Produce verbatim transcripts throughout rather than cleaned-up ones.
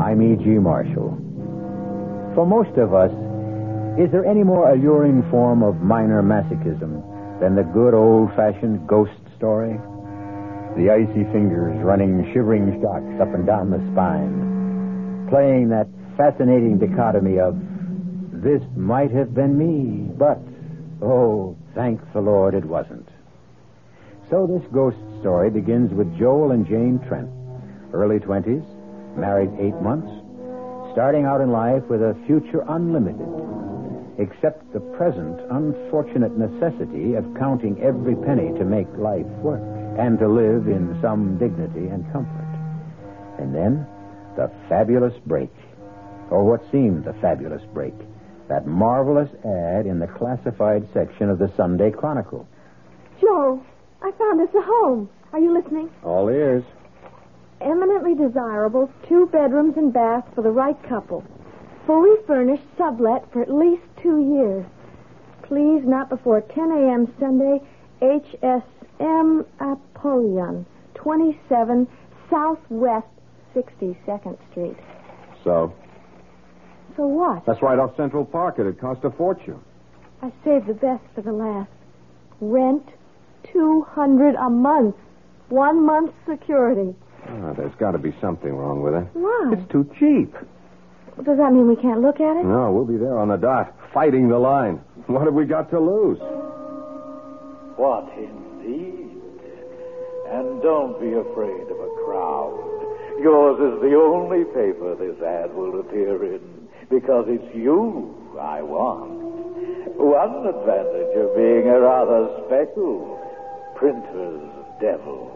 I'm E G. Marshall. For most of us, is there any more alluring form of minor masochism than the good old-fashioned ghost story? The icy fingers running shivering shocks up and down the spine, playing that fascinating dichotomy of, this might have been me, but, oh, thank the Lord it wasn't. So this ghost story begins with Joel and Jane Trent, early twenties, married eight months, starting out in life with a future unlimited, except the present unfortunate necessity of counting every penny to make life work and to live in some dignity and comfort. And then, the fabulous break, or what seemed the fabulous break, that marvelous ad in the classified section of the Sunday Chronicle. Joel, I found us a home. Are you listening? All ears. Eminently desirable, two bedrooms and bath for the right couple. Fully furnished, sublet for at least two years. Please, not before ten a.m. Sunday, H S M Apollyon, twenty-seven Southwest sixty-second Street. So? So what? That's right off Central Park. It'd cost a fortune. I saved the best for the last. Rent, two hundred a month. One month's security. Oh, there's got to be something wrong with it. Why? It's too cheap. Does that mean we can't look at it? No, we'll be there on the dot, fighting the line. What have we got to lose? What indeed? And don't be afraid of a crowd. Yours is the only paper this ad will appear in, because it's you I want. One advantage of being a rather special printer's devil.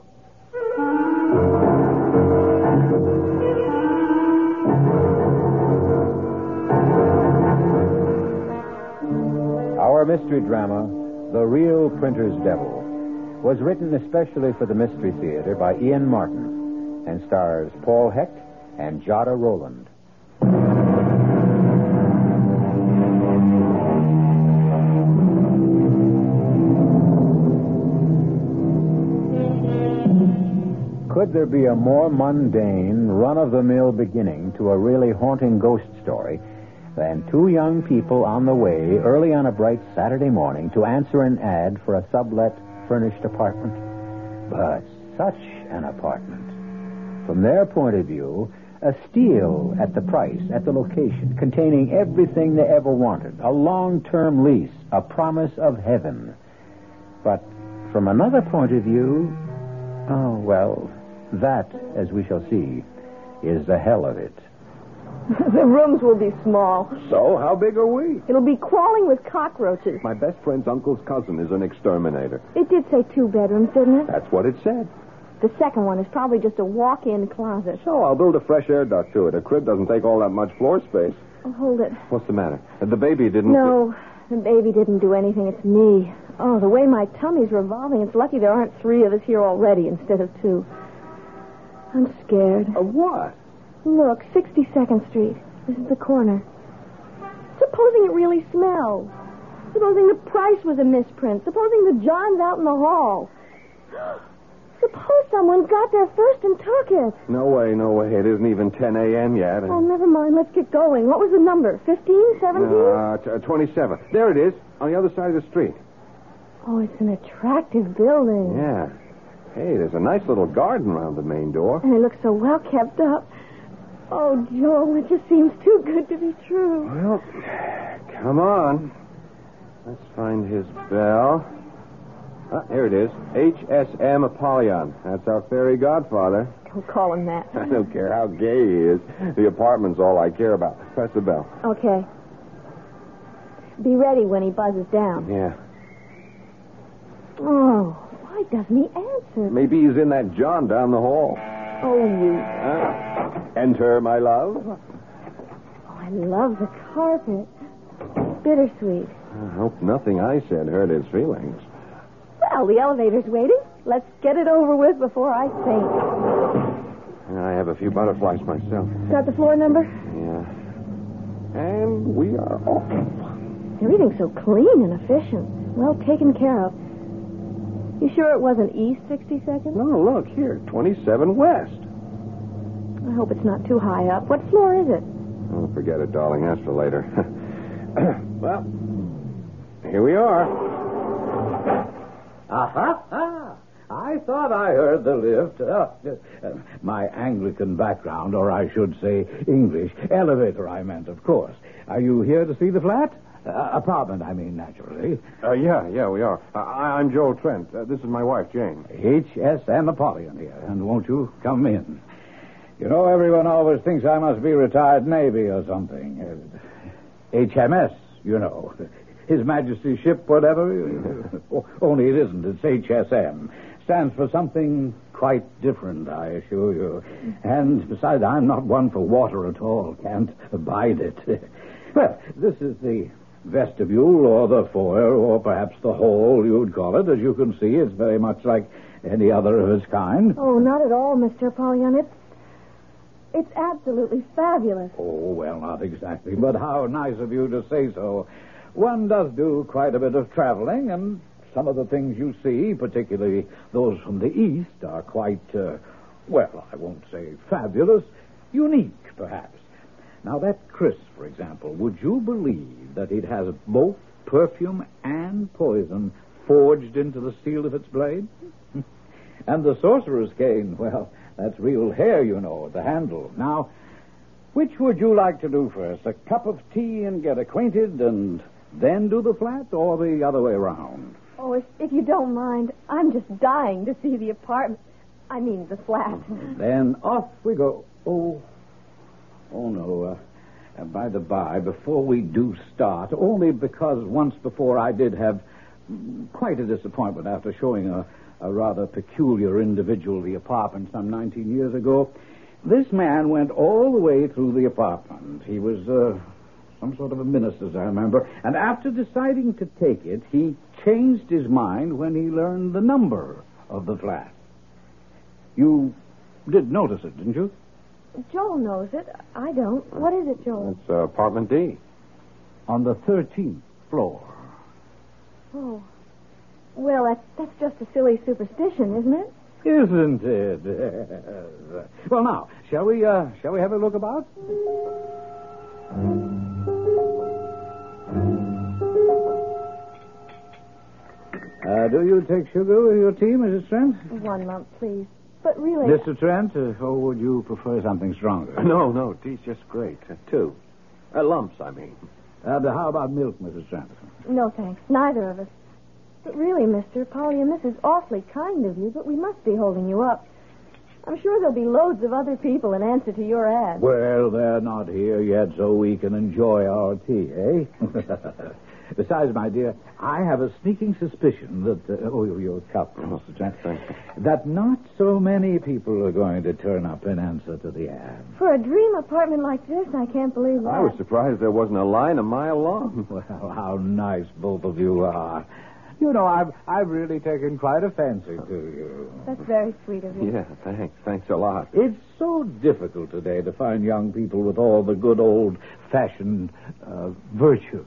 Our mystery drama, The Real Printer's Devil, was written especially for the Mystery Theater by Ian Martin and stars Paul Hecht and Jada Rowland. Could there be a more mundane, run-of-the-mill beginning to a really haunting ghost story than two young people on the way early on a bright Saturday morning to answer an ad for a sublet furnished apartment? But such an apartment. From their point of view, a steal at the price, at the location, containing everything they ever wanted, a long-term lease, a promise of heaven. But from another point of view, oh, well, that, as we shall see, is the hell of it. The rooms will be small. So, how big are we? It'll be crawling with cockroaches. My best friend's uncle's cousin is an exterminator. It did say two bedrooms, didn't it? That's what it said. The second one is probably just a walk-in closet. So, I'll build a fresh air duct to it. A crib doesn't take all that much floor space. Oh, hold it. What's the matter? The baby didn't... No, the baby didn't do anything. It's me. Oh, the way my tummy's revolving, it's lucky there aren't three of us here already instead of two. I'm scared. Of what? Look, sixty-second Street. This is the corner. Supposing it really smells. Supposing the price was a misprint. Supposing the John's out in the hall. Suppose someone got there first and took it. No way, no way. It isn't even ten a.m. yet. Oh, never mind. Let's get going. What was the number? fifteen? seventeen? Uh, t- twenty-seven. There it is, on the other side of the street. Oh, it's an attractive building. Yeah. Hey, there's a nice little garden around the main door. And it looks so well kept up. Oh, Joel, it just seems too good to be true. Well, come on. Let's find his bell. Ah, here it is. H S M Apollyon. That's our fairy godfather. Don't call him that. I don't care how gay he is. The apartment's all I care about. Press the bell. Okay. Be ready when he buzzes down. Yeah. Oh, why doesn't he answer? Maybe he's in that John down the hall. Oh, you... Ah. Enter, my love. Oh, I love the carpet. Bittersweet. I hope nothing I said hurt his feelings. Well, the elevator's waiting. Let's get it over with before I faint. I have a few butterflies myself. Got the floor number? Yeah. And we are off. Everything's so clean and efficient. Well taken care of. You sure it wasn't East sixty-second? No, look, here. twenty-seven West. I hope it's not too high up. What floor is it? Oh, forget it, darling. Ask for later. Well, here we are. Aha! Ah, I thought I heard the lift. Uh, uh, my Anglican background, or I should say English. Elevator, I meant, of course. Are you here to see the flat? Uh, apartment, I mean, naturally. Uh, yeah, yeah, we are. Uh, I- I'm Joel Trent. Uh, this is my wife, Jane. H S M Apollyon here. And won't you come in? You know, everyone always thinks I must be retired Navy or something. Uh, H M S, you know. His Majesty's ship, whatever. Only it isn't. It's H S M. Stands for something quite different, I assure you. And besides, I'm not one for water at all. Can't abide it. Well, this is the vestibule or the foyer or perhaps the hall, you'd call it. As you can see, it's very much like any other of its kind. Oh, not at all, Mister Apollyon. It's, it's absolutely fabulous. Oh, well, not exactly, but how nice of you to say so. One does do quite a bit of traveling, and some of the things you see, particularly those from the East, are quite, uh, well, I won't say fabulous, unique, perhaps. Now, that Chris, for example, would you believe that it has both perfume and poison forged into the steel of its blade? And the sorcerer's cane, well, that's real hair, you know, at the handle. Now, which would you like to do first? A cup of tea and get acquainted and then do the flat, or the other way around? Oh, if, if you don't mind, I'm just dying to see the apartment. I mean, the flat. Then off we go. Oh, oh no. Uh, uh, by the by, before we do start, only because once before I did have quite a disappointment after showing a, a rather peculiar individual the apartment some nineteen years ago. This man went all the way through the apartment. He was uh, some sort of a minister, as I remember. And after deciding to take it, he changed his mind when he learned the number of the flat. You did notice it, didn't you? Joel knows it. I don't. What is it, Joel? It's uh, apartment D. On the thirteenth floor. Oh. Well, that's, that's just a silly superstition, isn't it? Isn't it? Well, now, shall we, uh, shall we have a look about? Uh, do you take sugar with your tea, Missus Trent? One lump, please. But really... Mister Trent, uh, or would you prefer something stronger? No, no, tea's just great. Uh, two. Uh, lumps, I mean. Uh, how about milk, Missus Trent? No, thanks. Neither of us. But really, Mister Apollyon, this is awfully kind of you, but we must be holding you up. I'm sure there'll be loads of other people in answer to your ad. Well, they're not here yet, so we can enjoy our tea, eh? Besides, my dear, I have a sneaking suspicion that... Uh, oh, your cup, Mister Trent. That not so many people are going to turn up in answer to the ad. For a dream apartment like this, I can't believe that. I was surprised there wasn't a line a mile long. Well, how nice both of you are. You know, I've I've really taken quite a fancy to you. That's very sweet of you. Yeah, thanks. Thanks a lot. It's so difficult today to find young people with all the good old-fashioned uh, virtues.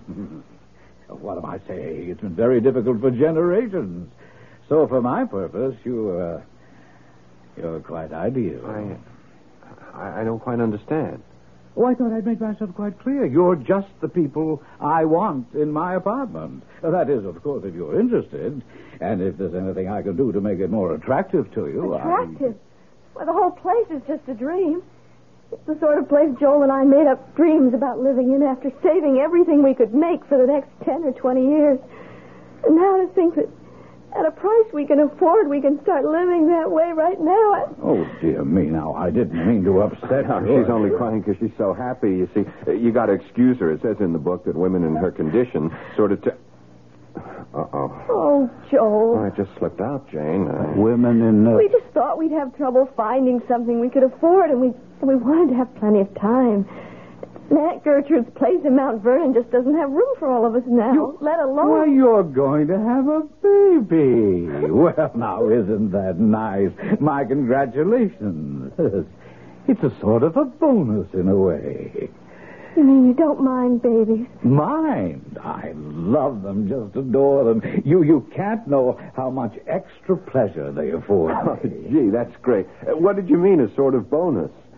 What am I saying? It's been very difficult for generations. So, for my purpose, you, uh, you're quite ideal. I, I, I don't quite understand. Oh, I thought I'd made myself quite clear. You're just the people I want in my apartment. That is, of course, if you're interested. And if there's anything I can do to make it more attractive to you. Attractive? I... Well, the whole place is just a dream. It's the sort of place Joel and I made up dreams about living in after saving everything we could make for the next ten or twenty years. And now to think that at a price we can afford, we can start living that way right now. I... Oh, dear me, now, I didn't mean to upset her. She's only crying because she's so happy. You see, you got to excuse her. It says in the book that women in her condition sort of... T- Uh-oh. Oh, Joel. Oh, it just slipped out, Jane. I... Women in... Uh... We just thought we'd have trouble finding something we could afford, and we, and we wanted to have plenty of time. And Aunt Gertrude's place in Mount Vernon just doesn't have room for all of us now, you... let alone... Well, you're going to have a baby. Well, now, isn't that nice? My congratulations. It's a sort of a bonus in a way. You mean you don't mind babies? Mind? I love them, just adore them. You you can't know how much extra pleasure they afford. Oh, gee, that's great. Uh, what did you mean, a sort of bonus?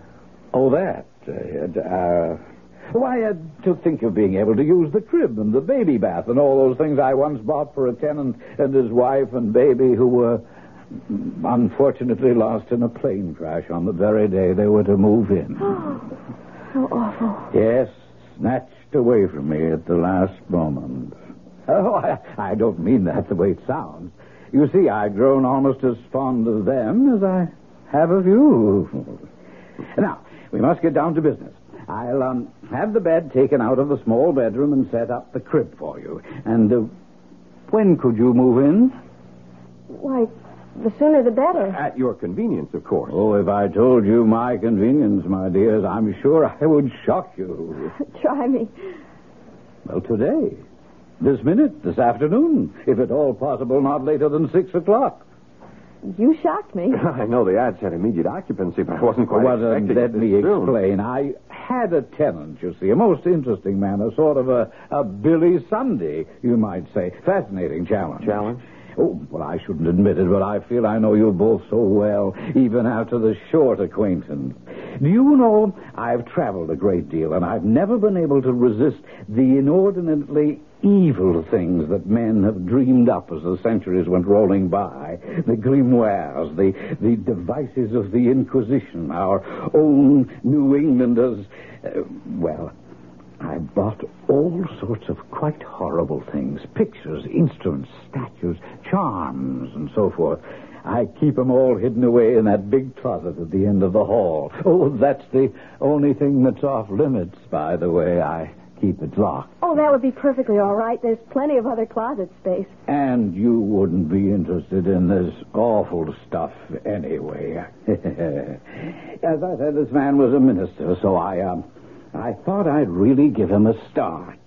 Oh, that. Uh, uh, why, uh, to think of being able to use the crib and the baby bath and all those things I once bought for a tenant and his wife and baby who were unfortunately lost in a plane crash on the very day they were to move in. Oh, how awful. Yes, snatched away from me at the last moment. Oh, I, I don't mean that the way it sounds. You see, I've grown almost as fond of them as I have of you. Now, we must get down to business. I'll um, have the bed taken out of the small bedroom and set up the crib for you. And uh, when could you move in? Why, the sooner the better. At your convenience, of course. Oh, if I told you my convenience, my dears, I'm sure I would shock you. Try me. Well, today. This minute, this afternoon. If at all possible, not later than six o'clock. You shocked me. I know the ad said immediate occupancy, but I wasn't quite well, expecting uh, it let me this soon. explain. I had a tenant, you see, a most interesting man, a sort of a, a Billy Sunday, you might say. Fascinating challenge. Challenge? Oh, well, I shouldn't admit it, but I feel I know you both so well, even after the short acquaintance. Do you know, I've traveled a great deal, and I've never been able to resist the inordinately evil things that men have dreamed up as the centuries went rolling by. The grimoires, the, the devices of the Inquisition, our own New Englanders. Uh, well... I bought all sorts of quite horrible things. Pictures, instruments, statues, charms, and so forth. I keep them all hidden away in that big closet at the end of the hall. Oh, that's the only thing that's off limits, by the way. I keep it locked. Oh, that would be perfectly all right. There's plenty of other closet space. And you wouldn't be interested in this awful stuff anyway. As I said, this man was a minister, so I, um... I thought I'd really give him a start.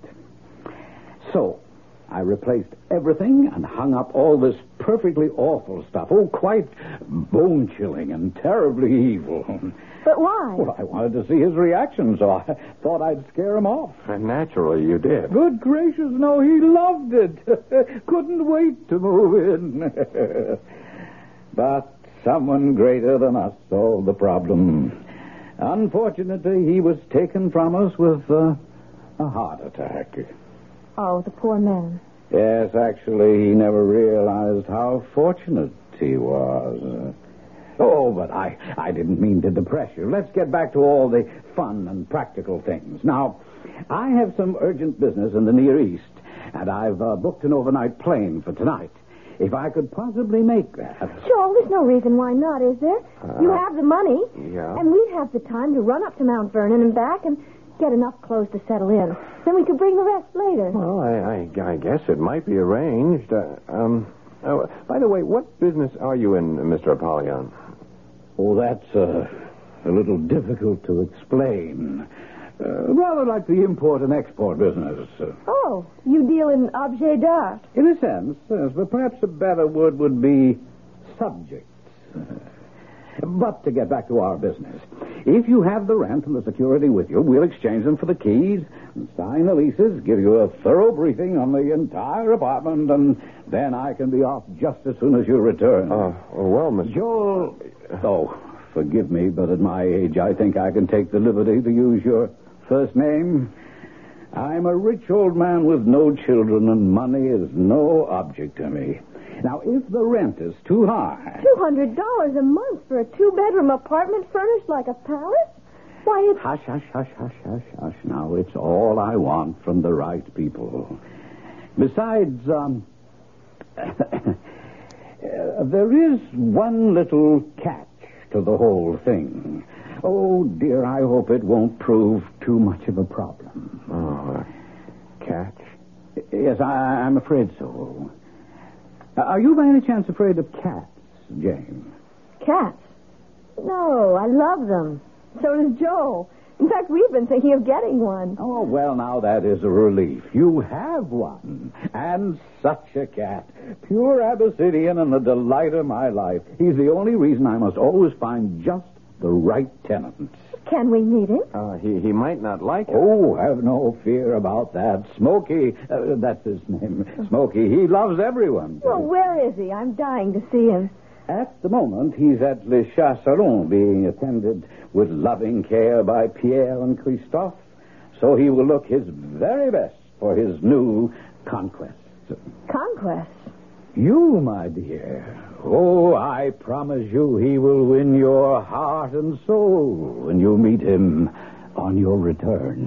So, I replaced everything and hung up all this perfectly awful stuff. Oh, quite bone-chilling and terribly evil. But why? Well, I wanted to see his reaction, so I thought I'd scare him off. And naturally, you did. Good gracious, no, he loved it. Couldn't wait to move in. But someone greater than us solved the problem. Unfortunately, he was taken from us with uh, a heart attack. Oh, the poor man. Yes, actually, he never realized how fortunate he was. Uh, oh, but I, I didn't mean to depress you. Let's get back to all the fun and practical things. Now, I have some urgent business in the Near East, and I've uh, booked an overnight plane for tonight. If I could possibly make that. Joel, there's no reason why not, is there? Uh, you have the money. Yeah. And we'd have the time to run up to Mount Vernon and back and get enough clothes to settle in. Then we could bring the rest later. Well, I, I, I guess it might be arranged. Uh, um, oh, by the way, what business are you in, Mister Apollyon? Oh, that's uh, a little difficult to explain. Uh, rather like the import and export business. Uh, Oh, you deal in objet d'art. in a sense, yes, but perhaps a better word would be subjects. Uh, but to get back to our business, if you have the rent and the security with you, we'll exchange them for the keys, and sign the leases, give you a thorough briefing on the entire apartment, and then I can be off just as soon as you return. Uh, well, Mister Joel... Oh, forgive me, but at my age, I think I can take the liberty to use your first name. I'm a rich old man with no children, and money is no object to me. Now, if the rent is too high... Two hundred dollars a month for a two-bedroom apartment furnished like a palace? Why, it's... Hush, hush, hush, hush, hush, hush. Now, it's all I want from the right people. Besides, um... Uh, there is one little catch to the whole thing. Oh, dear, I hope it won't prove too much of a problem. Oh, a catch? Yes, I, I'm afraid so. Uh, are you by any chance afraid of cats, Jane? Cats? No, I love them. So does Joel. In fact, we've been thinking of getting one. Oh, well, now that is a relief. You have one. And such a cat. Pure Abyssinian and the delight of my life. He's the only reason I must always find just the right tenant. Can we meet him? Uh, he, he might not like it. Oh, have no fear about that. Smokey, uh, that's his name. Smokey, he loves everyone. Well, where is he? I'm dying to see him. At the moment, he's at Le Chasseron, being attended with loving care by Pierre and Christophe, so he will look his very best for his new conquest. Conquest? You, my dear. Oh, I promise you he will win your heart and soul when you meet him on your return.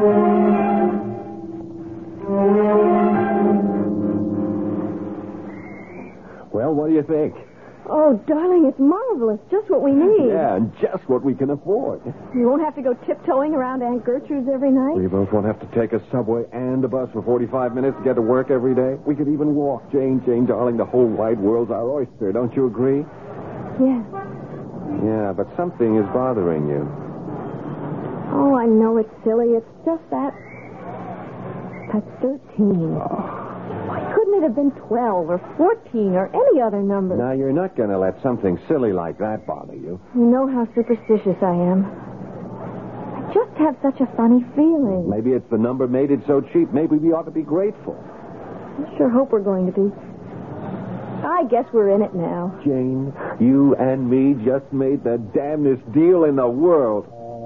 Well, what do you think? Oh, darling, it's marvelous. Just what we need. Yeah, and just what we can afford. You won't have to go tiptoeing around Aunt Gertrude's every night. We both won't have to take a subway and a bus for forty-five minutes to get to work every day. We could even walk. Jane, Jane, darling, the whole wide world's our oyster. Don't you agree? Yes. Yeah, but something is bothering you. Oh, I know it's silly. It's just that... That's thirteen. Oh. Why couldn't it have been twelve or fourteen or any other number? Now, you're not going to let something silly like that bother you. You know how superstitious I am. I just have such a funny feeling. Maybe it's the number made it so cheap. Maybe we ought to be grateful. I sure hope we're going to be. I guess we're in it now. Jane, you and me just made the damnedest deal in the world.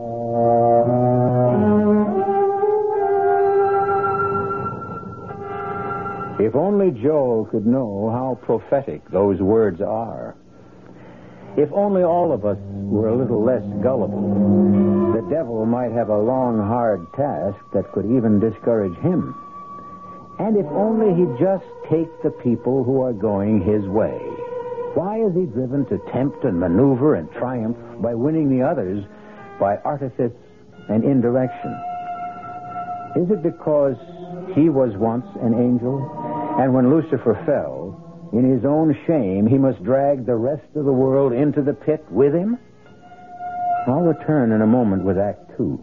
If only Joe could know how prophetic those words are. If only all of us were a little less gullible, the devil might have a long, hard task that could even discourage him. And if only he'd just take the people who are going his way. Why is he driven to tempt and maneuver and triumph by winning the others by artifice and indirection? Is it because he was once an angel, and when Lucifer fell, in his own shame, he must drag the rest of the world into the pit with him? I'll return in a moment with Act Two.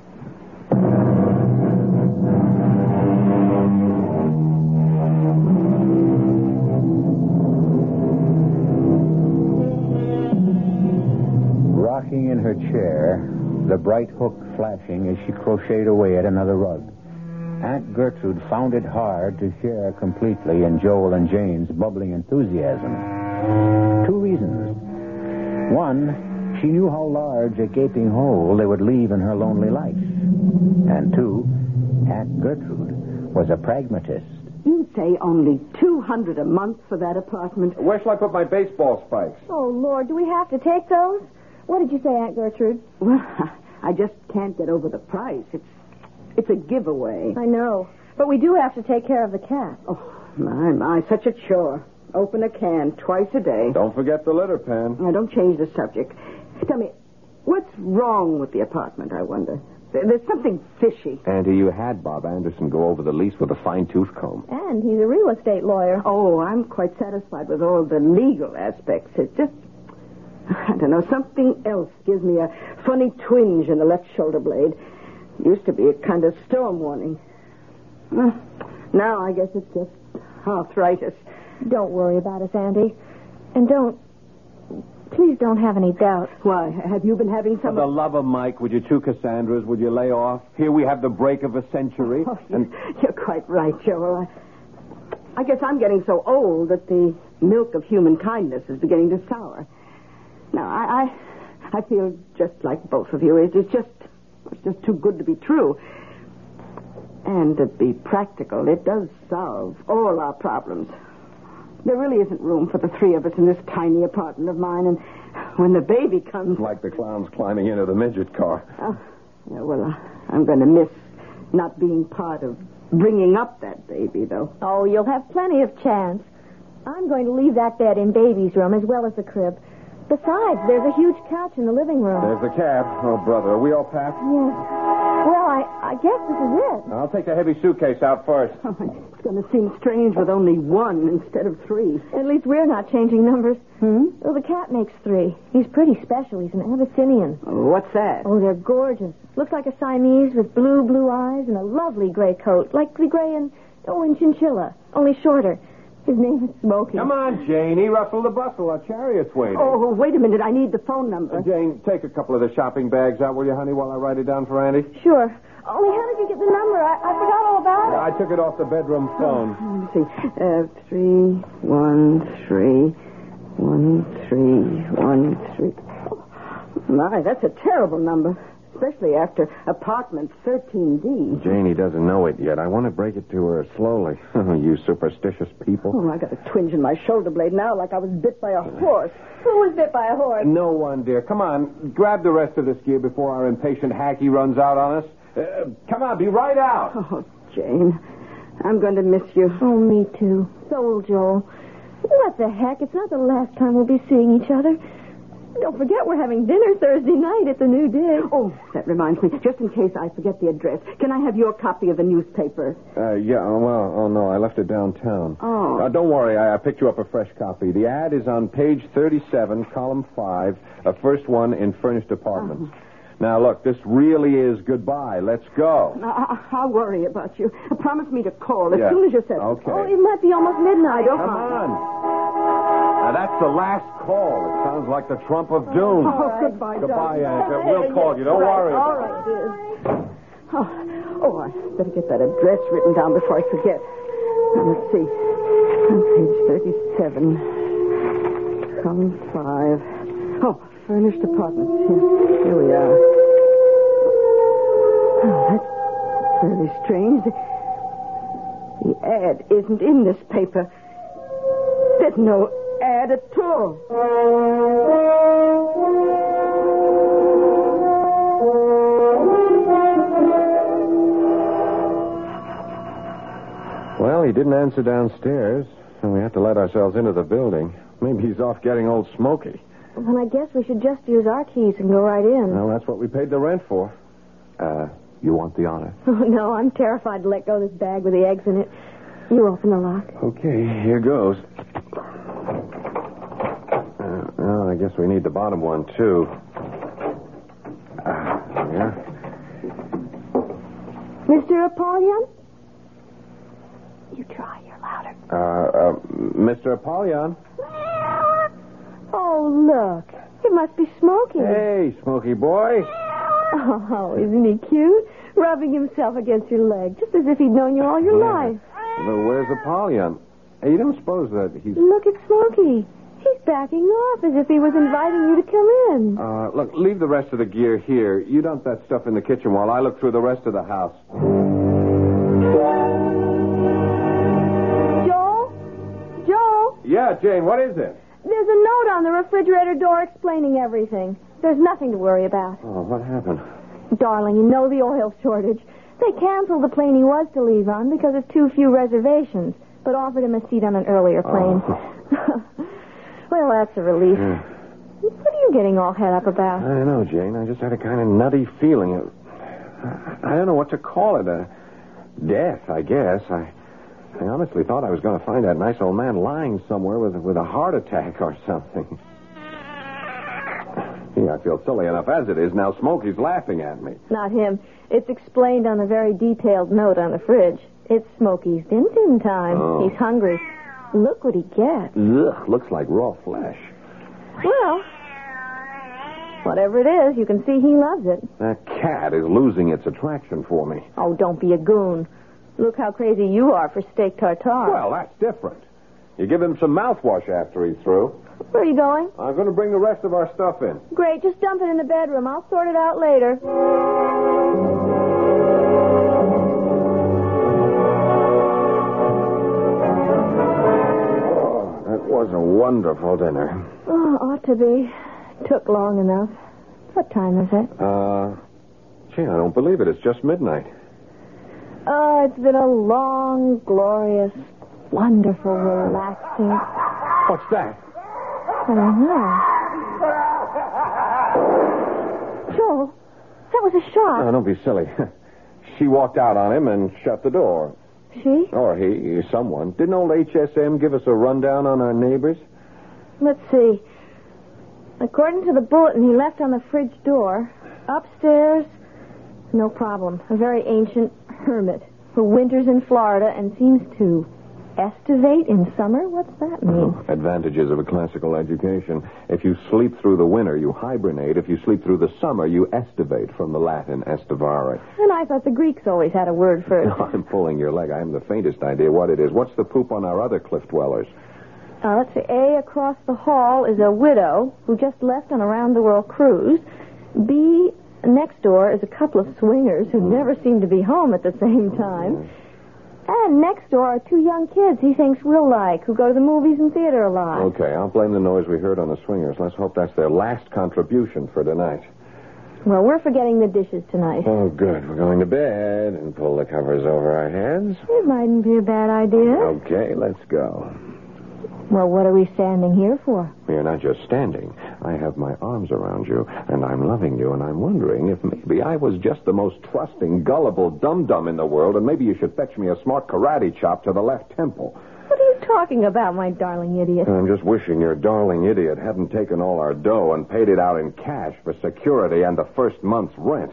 Rocking in her chair, the bright hook flashing as she crocheted away at another rug, Aunt Gertrude found it hard to share completely in Joel and Jane's bubbling enthusiasm. Two reasons. One, she knew how large a gaping hole they would leave in her lonely life. And two, Aunt Gertrude was a pragmatist. You say only two hundred a month for that apartment. Where shall I put my baseball spikes? Oh, Lord, do we have to take those? What did you say, Aunt Gertrude? Well, I just can't get over the price. It's it's a giveaway. I know. But we do have to take care of the cat. Oh, my, my, such a chore. Open a can twice a day. Don't forget the litter pan. Now, don't change the subject. Tell me, what's wrong with the apartment, I wonder? There's something fishy. Auntie, you had Bob Anderson go over the lease with a fine-tooth comb. And he's a real estate lawyer. Oh, I'm quite satisfied with all the legal aspects. It's just, I don't know, something else gives me a funny twinge in the left shoulder blade. Used to be a kind of storm warning. Uh, now I guess it's just arthritis. Don't worry about us, Auntie. And don't, please don't have any doubt. Why, have you been having some... For the love of Mike, would you two Cassandras, would you lay off? Here we have the break of a century. Oh, and... You're quite right, Joel. I, I guess I'm getting so old that the milk of human kindness is beginning to sour. Now, I, I, I feel just like both of you. It's just... It's just too good to be true. And to be practical, it does solve all our problems. There really isn't room for the three of us in this tiny apartment of mine, and when the baby comes... Like the clowns climbing into the midget car. Oh, yeah, well, uh, I'm going to miss not being part of bringing up that baby, though. Oh, you'll have plenty of chance. I'm going to leave that bed in Baby's room as well as the crib. Besides, there's a huge couch in the living room. There's the cab. Oh, brother, are we all packed? Yes. Well, I, I guess this is it. I'll take the heavy suitcase out first. Oh, it's going to seem strange with only one instead of three. At least we're not changing numbers. Hmm? Well, the cat makes three. He's pretty special. He's an Abyssinian. Oh, what's that? Oh, they're gorgeous. Looks like a Siamese with blue, blue eyes and a lovely gray coat, like the gray in, oh, in Chinchilla, only shorter. His name is Smokey. Come on, Janie. Rustle the bustle. Our chariot's waiting. Oh, wait a minute. I need the phone number. Uh, Jane, take a couple of the shopping bags out, will you, honey, while I write it down for Andy? Sure. Only how did you get the number? I, I forgot all about it. I took it off the bedroom phone. Let me see. Uh, three, one, three, One, three, one, three. Oh, my, that's a terrible number. Especially after apartment thirteen D. Janie doesn't know it yet. I want to break it to her slowly. You superstitious people. Oh, I got a twinge in my shoulder blade now like I was bit by a horse. Who was bit by a horse? No one, dear. Come on. Grab the rest of this gear before our impatient hacky runs out on us. Uh, come on, be right out. Oh, Jane, I'm going to miss you. Oh, me too. So will Joel. What the heck? It's not the last time we'll be seeing each other. Don't forget we're having dinner Thursday night at the New Dig. Oh, that reminds me. Just in case I forget the address, can I have your copy of the newspaper? Uh, yeah, oh, well, oh, no, I left it downtown. Oh. Uh, don't worry, I, I picked you up a fresh copy. The ad is on page thirty-seven, column five, uh, first one in furnished apartments. Oh. Now, look, this really is goodbye. Let's go. I, I'll worry about you. Promise me to call as yeah. soon as you're set. Okay. Oh, it might be almost midnight. Don't Come mind. on. Now, that's the last call. It sounds like the trump of doom. Oh, right. goodbye, Goodbye, darling. Aunt. We'll call you. Don't right. worry. All right, dear. Oh, oh, I better get that address written down before I forget. Now, let's see. On page thirty-seven, column five. Oh, furnished apartments. Here, here we are. Oh, that's very strange. The, the ad isn't in this paper. There's no ad at all. Well, he didn't answer downstairs, and we had to let ourselves into the building. Maybe he's off getting old Smoky. Well, I guess we should just use our keys and go right in. Well, that's what we paid the rent for. Uh, you want the honor? Oh, no, I'm terrified to let go of this bag with the eggs in it. You open the lock. Okay, here goes. Uh, well, I guess we need the bottom one, too. Uh, yeah. Mister Apollyon? You try, you're louder. Uh, uh, Mister Apollyon? Oh, look. It must be Smokey. Hey, Smoky boy. Oh, isn't he cute? Rubbing himself against your leg, just as if he'd known you all your Yeah. life. Well, where's Apollyon? Hey, you don't suppose that he's... Look at Smokey. He's backing off as if he was inviting you to come in. Uh, look, leave the rest of the gear here. You dump that stuff in the kitchen while I look through the rest of the house. Joel? Joel? Yeah, Jane, what is it? There's a note on the refrigerator door explaining everything. There's nothing to worry about. Oh, what happened? Darling, you know the oil shortage. They canceled the plane he was to leave on because of too few reservations, but offered him a seat on an earlier plane. Oh. Well, that's a relief. Yeah. What are you getting all head up about? I don't know, Jane. I just had a kind of nutty feeling. I don't know what to call it. A death, I guess. I I honestly thought I was going to find that nice old man lying somewhere with, with a heart attack or something. Yeah, I feel silly enough as it is. Now Smokey's laughing at me. Not him. It's explained on a very detailed note on the fridge. It's Smokey's din-din time. Oh. He's hungry. Look what he gets. Ugh, looks like raw flesh. Well, whatever it is, you can see he loves it. That cat is losing its attraction for me. Oh, don't be a goon. Look how crazy you are for steak tartare. Well, that's different. You give him some mouthwash after he's through. Where are you going? I'm going to bring the rest of our stuff in. Great, just dump it in the bedroom. I'll sort it out later. Oh, that was a wonderful dinner. Oh, ought to be. Took long enough. What time is it? Uh, gee, I don't believe it. It's just midnight. Oh, it's been a long, glorious, wonderful, relaxing... What's that? I don't know. Joel, that was a shot. Oh, don't be silly. She walked out on him and shut the door. She? Or he, someone. Didn't old H S M give us a rundown on our neighbors? Let's see. According to the bulletin he left on the fridge door, upstairs, no problem. A very ancient hermit who winters in Florida and seems to estivate in summer. What's that mean? Oh, advantages of a classical education. If you sleep through the winter, you hibernate. If you sleep through the summer, you estivate, from the Latin estivare. And I thought the Greeks always had a word for it. I'm pulling your leg. I haven't the faintest idea what it is. What's the poop on our other cliff dwellers? Uh, let's see. A across the hall is a widow who just left on a round-the-world cruise. B next door is a couple of swingers who never seem to be home at the same time. And next door are two young kids he thinks we'll like, who go to the movies and theater a lot. Okay, I'll blame the noise we heard on the swingers. Let's hope that's their last contribution for tonight. Well, we're forgetting the dishes tonight. Oh, good. We're going to bed and pull the covers over our heads. It mightn't be a bad idea. Okay, let's go. Well, what are we standing here for? You're not just standing. I have my arms around you, and I'm loving you, and I'm wondering if maybe I was just the most trusting, gullible dum-dum in the world, and maybe you should fetch me a smart karate chop to the left temple. What are you talking about, my darling idiot? I'm just wishing your darling idiot hadn't taken all our dough and paid it out in cash for security and the first month's rent.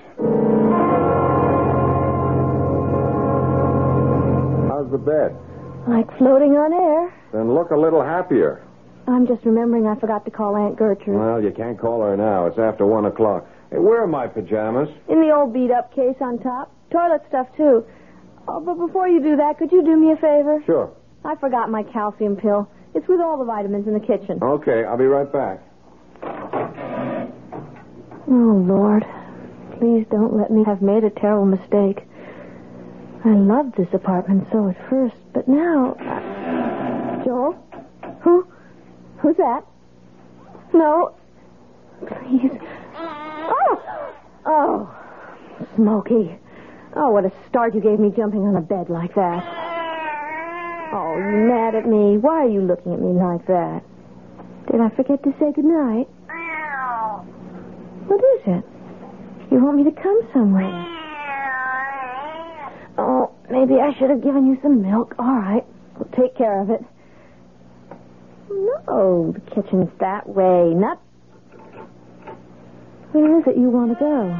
How's the bed? Like floating on air. Then look a little happier. I'm just remembering I forgot to call Aunt Gertrude. Well, you can't call her now. It's after one o'clock. Hey, where are my pajamas? In the old beat-up case on top. Toilet stuff, too. Oh, but before you do that, could you do me a favor? Sure. I forgot my calcium pill. It's with all the vitamins in the kitchen. Okay, I'll be right back. Oh, Lord. Please don't let me have made a terrible mistake. I loved this apartment so at first, but now... Uh, Joel? Who? Who's that? No. Please. Oh! Oh. Smokey. Oh, what a start you gave me jumping on a bed like that. Oh, you mad at me? Why are you looking at me like that? Did I forget to say goodnight? What is it? You want me to come somewhere? Oh, maybe I should have given you some milk. All right. We'll take care of it. No, the kitchen's that way. Not... Where is it you want to go?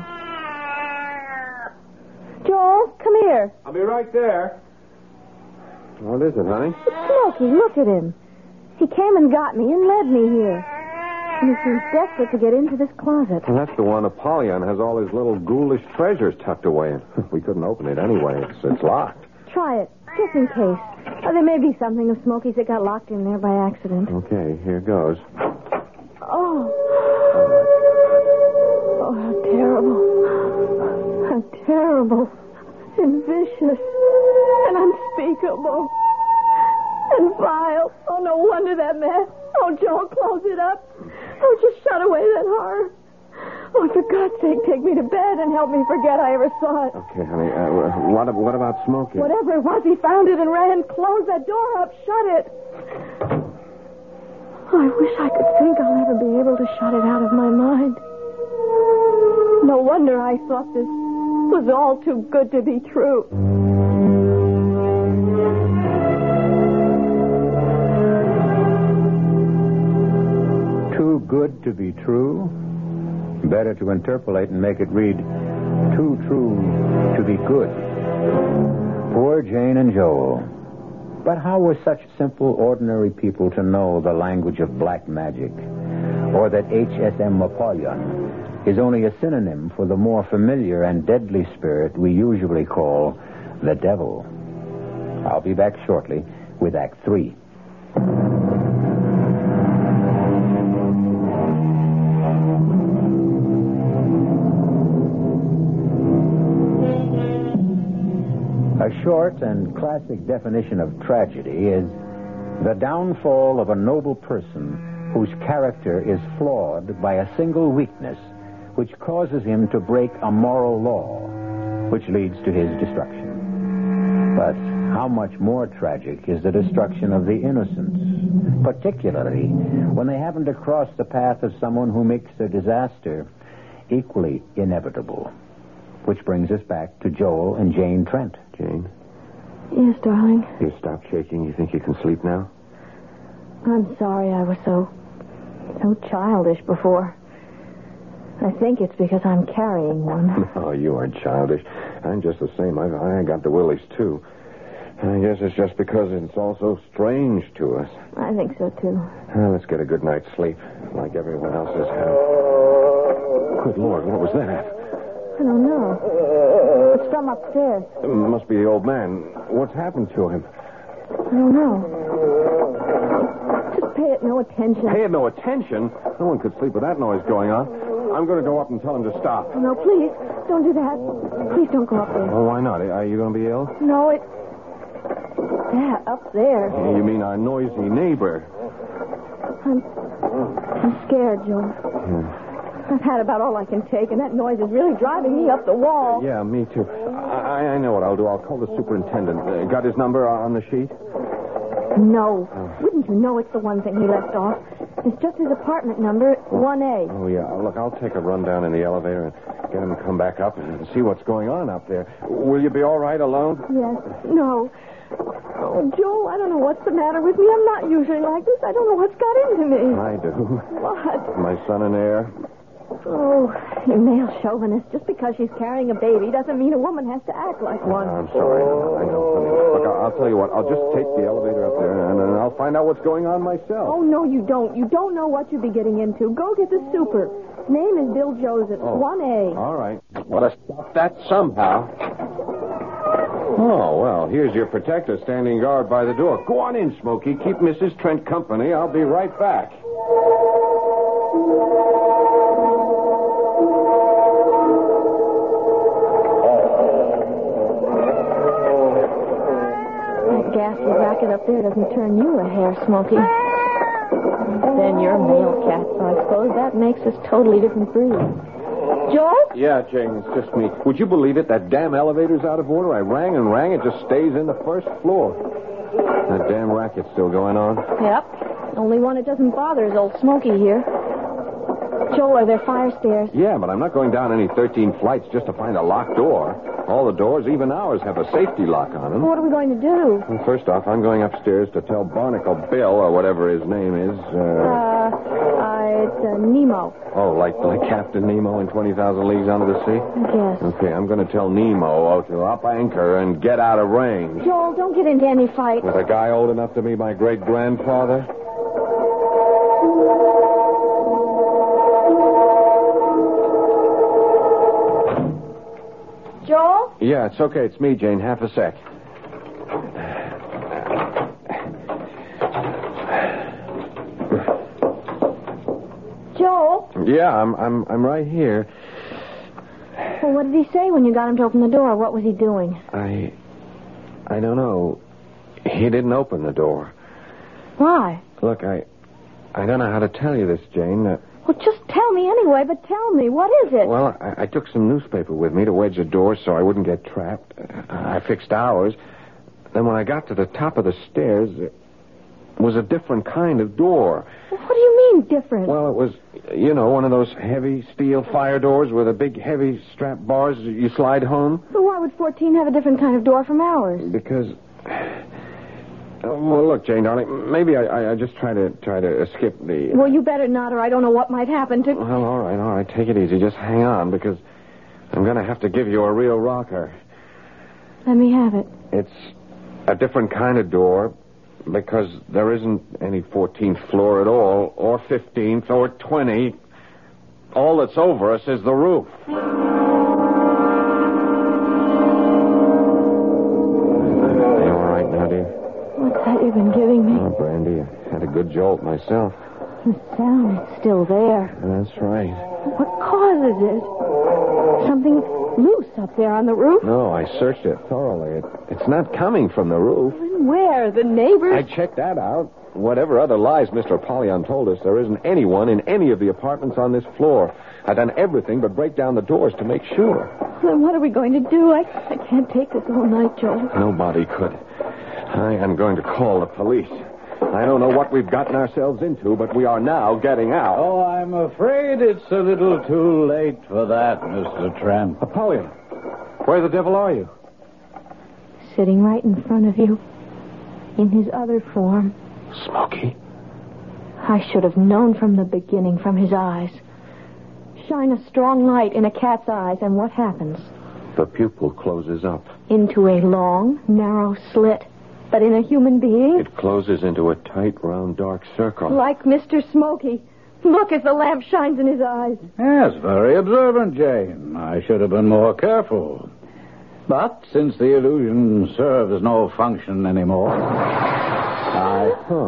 Joel, come here. I'll be right there. What is it, honey? It's Smokey. Look at him. He came and got me and led me here. And he seems desperate to get into this closet. Well, that's the one Apollyon has all his little ghoulish treasures tucked away in. We couldn't open it anyway. It's, it's locked. Try it, just in case. Oh, there may be something of Smokey's that got locked in there by accident. Okay, here goes. Oh. Oh, how terrible. How terrible. And vicious. And unspeakable. And vile. Oh, no wonder that mess. Oh, Joel, close it up. Oh, just shut away that horror. Oh, for God's sake, take me to bed and help me forget I ever saw it. Okay, honey. Uh, what, what about Smokey? Whatever it was, he found it and ran. Close that door up. Shut it. Oh, I wish I could think I'll ever be able to shut it out of my mind. No wonder I thought this was all too good to be true. Too good to be true? Better to interpolate and make it read, too true to be good. Poor Jane and Joel. But how were such simple, ordinary people to know the language of black magic? Or that H S M Apollyon is only a synonym for the more familiar and deadly spirit we usually call the devil? I'll be back shortly with Act Three. A short and classic definition of tragedy is the downfall of a noble person whose character is flawed by a single weakness which causes him to break a moral law, which leads to his destruction. But how much more tragic is the destruction of the innocents, particularly when they happen to cross the path of someone who makes their disaster equally inevitable. Which brings us back to Joel and Jane Trent. Jane? Yes, darling. You stopped shaking. You think you can sleep now? I'm sorry I was so, so childish before. I think it's because I'm carrying one. Oh, you aren't childish. I'm just the same. I, I got the willies, too. I guess it's just because it's all so strange to us. I think so, too. Well, let's get a good night's sleep, like everyone else has had. Good Lord, what was that? I don't know. It's from upstairs. It must be the old man. What's happened to him? I don't know. Just pay it no attention. Pay it no attention? No one could sleep with that noise going on. I'm going to go up and tell him to stop. Oh, no, please. Don't do that. Please don't go up there. Well, why not? Are you going to be ill? No, it... Yeah, up there. You mean our noisy neighbor? I'm... I'm scared, Joe. Yeah. I've had about all I can take, and that noise is really driving me up the wall. Yeah, me too. I, I know what I'll do. I'll call the superintendent. Uh, got his number on the sheet? No. Oh. Wouldn't you know it's the one thing he left off? It's just his apartment number, one A. Oh, yeah. Look, I'll take a run down in the elevator and get him to come back up and see what's going on up there. Will you be all right alone? Yes. No. Oh, Joe, I don't know what's the matter with me. I'm not usually like this. I don't know what's got into me. I do. What? My son and heir. Oh, you male chauvinist. Just because she's carrying a baby doesn't mean a woman has to act like one. I'm sorry. I know, honey. Look, I'll, I'll tell you what. I'll just take the elevator up there, and, and I'll find out what's going on myself. Oh, no, you don't. You don't know what you'll be getting into. Go get the super. His name is Bill Joseph, oh. one A. All right. Well, to stop that somehow. Oh, well, here's your protector standing guard by the door. Go on in, Smokey. Keep Missus Trent company. I'll be right back. Ghastly racket up there doesn't turn you a hair, Smokey. Then you're a male cat, so I suppose that makes us totally different breeds. Joe? Yeah, Jane, it's just me. Would you believe it? That damn elevator's out of order. I rang and rang. It just stays in the first floor. That damn racket's still going on. Yep. Only one it doesn't bother is old Smokey here. Joe, are there fire stairs? Yeah, but I'm not going down any thirteen flights just to find a locked door. All the doors, even ours, have a safety lock on them. What are we going to do? Well, first off, I'm going upstairs to tell Barnacle Bill, or whatever his name is. Uh, uh, uh it's uh, Nemo. Oh, like like Captain Nemo in twenty thousand Leagues Under the Sea? Yes. Okay, I'm going to tell Nemo to up anchor and get out of range. Joel, don't get into any fight. With a guy old enough to be my great-grandfather? Joel? Yeah, it's okay. It's me, Jane. Half a sec. Joel? Yeah, I'm I'm I'm right here. Well, what did he say when you got him to open the door? What was he doing? I I don't know. He didn't open the door. Why? Look, I I don't know how to tell you this, Jane. Uh, Well, just tell me anyway, but tell me, what is it? Well, I, I took some newspaper with me to wedge the door so I wouldn't get trapped. I fixed ours. Then when I got to the top of the stairs, it was a different kind of door. What do you mean, different? Well, it was, you know, one of those heavy steel fire doors with a big heavy strap bars you slide home. But why would fourteen have a different kind of door from ours? Because... Well, look, Jane, darling, maybe I, I just try to try to skip the... Well, you better not, or I don't know what might happen to... Well, all right, all right. Take it easy. Just hang on, because I'm going to have to give you a real rocker. Let me have it. It's a different kind of door, because there isn't any fourteenth floor at all, or fifteenth, or twentieth. All that's over us is the roof. What's that you've been giving me? Oh, Brandy, I had a good jolt myself. The sound is still there. That's right. What causes it? Something loose up there on the roof? No, I searched it thoroughly. It, it's not coming from the roof. Where? The neighbors? I checked that out. Whatever other lies Mister Apollyon told us, there isn't anyone in any of the apartments on this floor. I've done everything but break down the doors to make sure. Then what are we going to do? I, I can't take this all night, Joel. Nobody could. I am going to call the police. I don't know what we've gotten ourselves into, but we are now getting out. Oh, I'm afraid it's a little too late for that, Mister Trent. Apollyon, where the devil are you? Sitting right in front of you, in his other form. Smokey? I should have known from the beginning, from his eyes. Shine a strong light in a cat's eyes, and what happens? The pupil closes up. Into a long, narrow slit. But in a human being? It closes into a tight, round, dark circle. Like Mister Smokey. Look as the lamp shines in his eyes. Yes, very observant, Jane. I should have been more careful. But since the illusion serves no function anymore, I... Huh. Oh,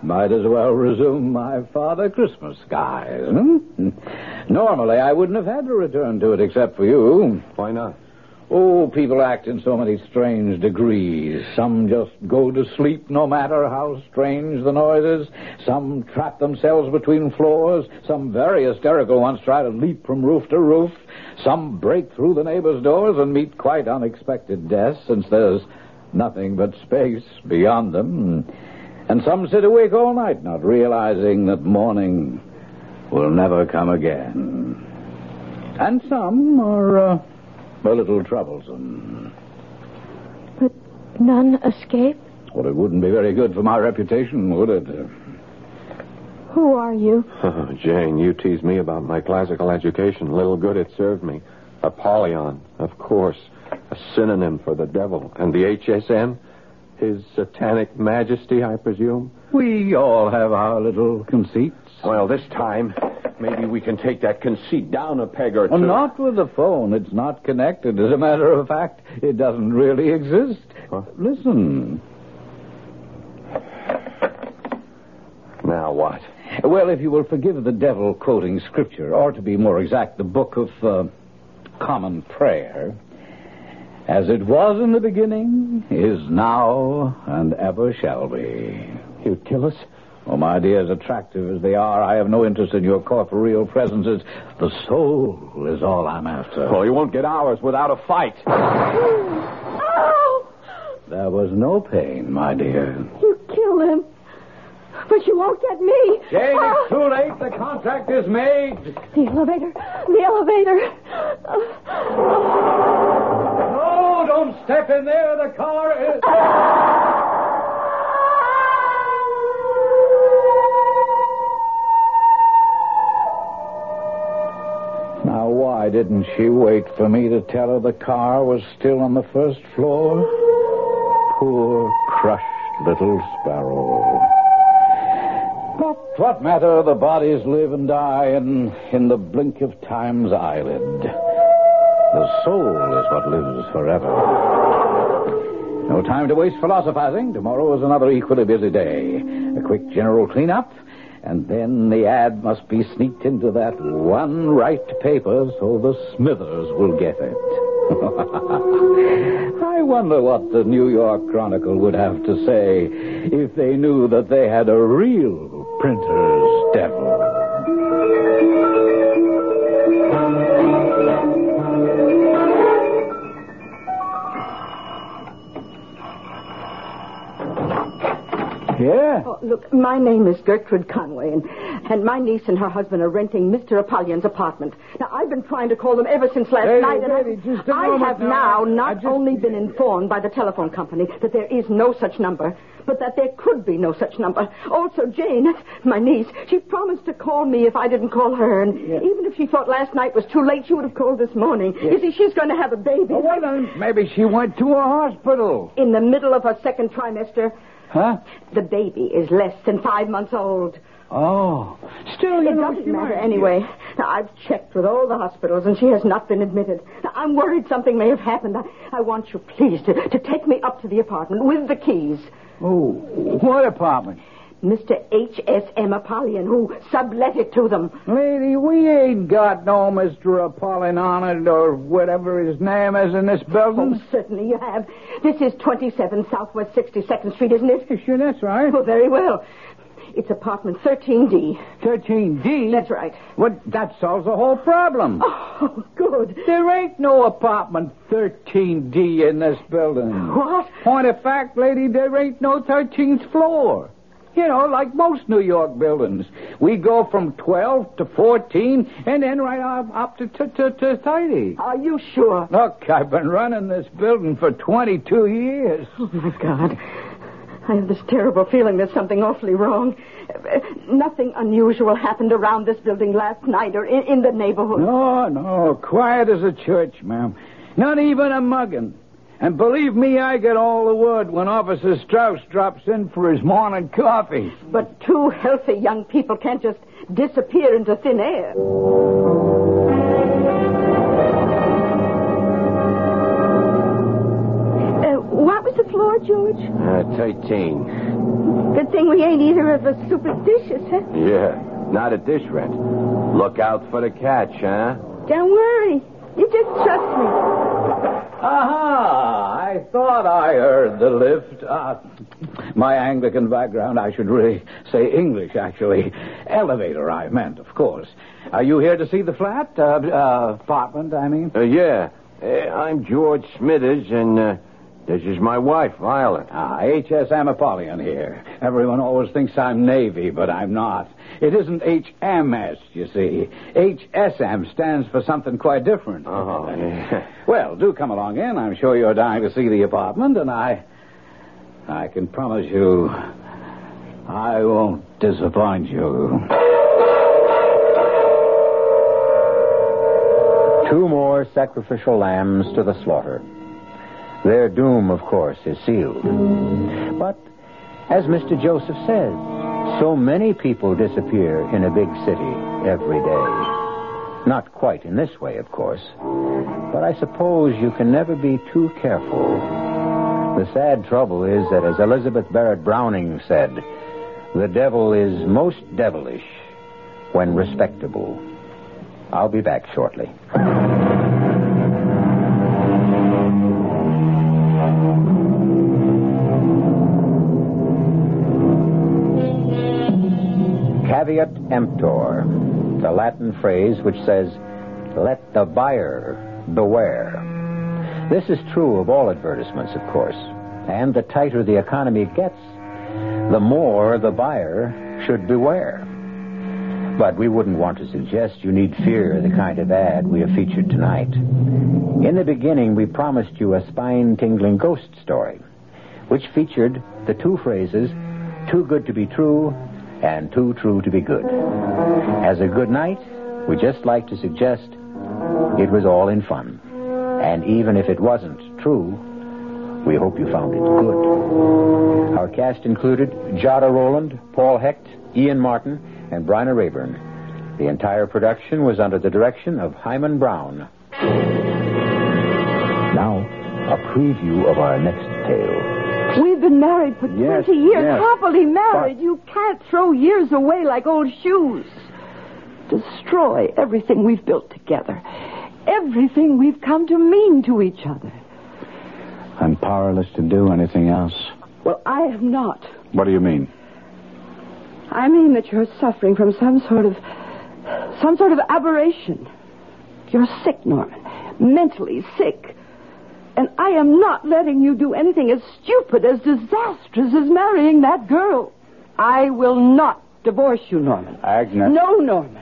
Might as well resume my Father Christmas skies. Hmm? Normally, I wouldn't have had to return to it except for you. Why not? Oh, people act in so many strange degrees. Some just go to sleep no matter how strange the noise is. Some trap themselves between floors. Some very hysterical ones try to leap from roof to roof. Some break through the neighbors' doors and meet quite unexpected deaths, since there's nothing but space beyond them. And some sit awake all night, not realizing that morning will never come again. And some are uh, a little troublesome. But none escape? Well, it wouldn't be very good for my reputation, would it? Who are you? Oh, Jane, you tease me about my classical education. Little good it served me. Apollyon, of course. A synonym for the devil. And the H S M? His satanic majesty, I presume? We all have our little conceits. Well, this time, maybe we can take that conceit down a peg or two. Well, not with the phone. It's not connected. As a matter of fact, it doesn't really exist. Huh? Listen. Now what? Well, if you will forgive the devil quoting scripture, or to be more exact, the book of uh, common prayer, as it was in the beginning, is now, and ever shall be. You'd kill us? Oh, my dear, as attractive as they are, I have no interest in your corporeal presences. The soul is all I'm after. Well, you won't get ours without a fight. Oh! There was no pain, my dear. You killed him. But you won't get me. Jane, Oh! it's too late. The contract is made. The elevator. The elevator. No, don't step in there. The car is... Now, why didn't she wait for me to tell her the car was still on the first floor? Poor, crushed little sparrow. But what matter? The bodies live and die in, in the blink of time's eyelid. The soul is what lives forever. No time to waste philosophizing. Tomorrow is another equally busy day. A quick general cleanup, and then the ad must be sneaked into that one right paper so the Smithers will get it. I wonder what the New York Chronicle would have to say if they knew that they had a real printer's devil. Yeah? Oh, look, my name is Gertrude Conway, and, and my niece and her husband are renting Mister Apollyon's apartment. Now, I've been trying to call them ever since last Lady, night, and lady, I, just a I moment have now. now not I just- only been informed by the telephone company that there is no such number, but that there could be no such number. Also, Jane, my niece, she promised to call me if I didn't call her, and Yeah. even if she thought last night was too late, she would have called this morning. Yeah. You see, she's going to have a baby. Oh, well, then maybe she went to a hospital. In the middle of her second trimester. Huh? The baby is less than five months old. Oh. Still, you It know, doesn't she matter might- anyway. Now, I've checked with all the hospitals, and she has not been admitted. Now, I'm worried something may have happened. I, I want you, please, to, to take me up to the apartment with the keys. Oh, what apartment? Mister H S M Apollyon, who sublet it to them. Lady, we ain't got no Mister Apollyon on it or whatever his name is in this Oh, building. certainly you have. This is twenty-seven Southwest sixty-second Street, isn't it? Sure, that's right. Oh, very well. It's apartment thirteen D. thirteen D? That's right. What, that solves the whole problem. Oh, good. There ain't no apartment thirteen D in this building. What? Point of fact, lady, there ain't no thirteenth floor. You know, like most New York buildings. We go from twelve to fourteen and then right up, up to, to, to, to thirty. Are you sure? Look, I've been running this building for twenty-two years. Oh, my God. I have this terrible feeling there's something awfully wrong. Uh, Nothing unusual happened around this building last night or in, in the neighborhood. No, no, quiet as a church, ma'am. Not even a mugging. And believe me, I get all the word when Officer Strauss drops in for his morning coffee. But two healthy young people can't just disappear into thin air. Uh, what was the floor, George? Uh, thirteen. It's thing we ain't either of us superstitious, huh? Yeah, not at this rent. Look out for the catch, huh? Don't worry. You just trust me. Aha! I thought I heard the lift. Uh, my Anglican background, I should really say English, actually. Elevator, I meant, of course. Are you here to see the flat? Uh, uh, apartment, I mean? Uh, yeah. Uh, I'm George Smithers, and uh, this is my wife, Violet. Ah, H S M Apollyon here. Everyone always thinks I'm Navy, but I'm not. It isn't H M S, you see. H S M stands for something quite different. Oh, yeah. Well, do come along in. I'm sure you're dying to see the apartment, and I... I can promise you... I won't disappoint you. Two more sacrificial lambs to the slaughter. Their doom, of course, is sealed. But, as Mister Joseph says, so many people disappear in a big city every day. Not quite in this way, of course. But I suppose you can never be too careful. The sad trouble is that, as Elizabeth Barrett Browning said, the devil is most devilish when respectable. I'll be back shortly. Caveat emptor, the Latin phrase which says, let the buyer beware. This is true of all advertisements, of course. And the tighter the economy gets, the more the buyer should beware. But we wouldn't want to suggest you need fear the kind of ad we have featured tonight. In the beginning, we promised you a spine-tingling ghost story, which featured the two phrases, too good to be true and too true to be good. As a good night, we just like to suggest it was all in fun. And even if it wasn't true, we hope you found it good. Our cast included Jada Rowland, Paul Hecht, Ian Martin, and Bryna Rayburn. The entire production was under the direction of Hyman Brown. Now, a preview of our next tale. We've been married for Yes, twenty years, yes. happily married. You can't throw years away like old shoes. Destroy everything we've built together. Everything we've come to mean to each other. I'm powerless to do anything else. Well, I am not. What do you mean? I mean that you're suffering from some sort of... some sort of aberration. You're sick, Norman. Mentally sick. And I am not letting you do anything as stupid, as disastrous as marrying that girl. I will not divorce you, Norman. Agnes. No, Norman.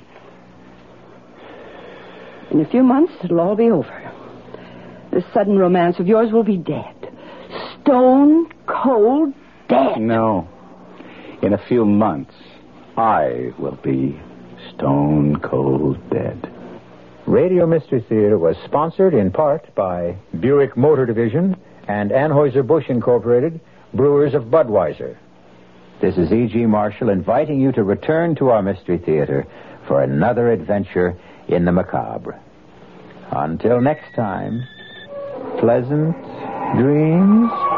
In a few months, it'll all be over. This sudden romance of yours will be dead. Stone cold dead. No. In a few months, I will be stone cold dead. Radio Mystery Theater was sponsored in part by Buick Motor Division and Anheuser-Busch Incorporated, brewers of Budweiser. This is E G. Marshall inviting you to return to our Mystery Theater for another adventure in the macabre. Until next time, pleasant dreams.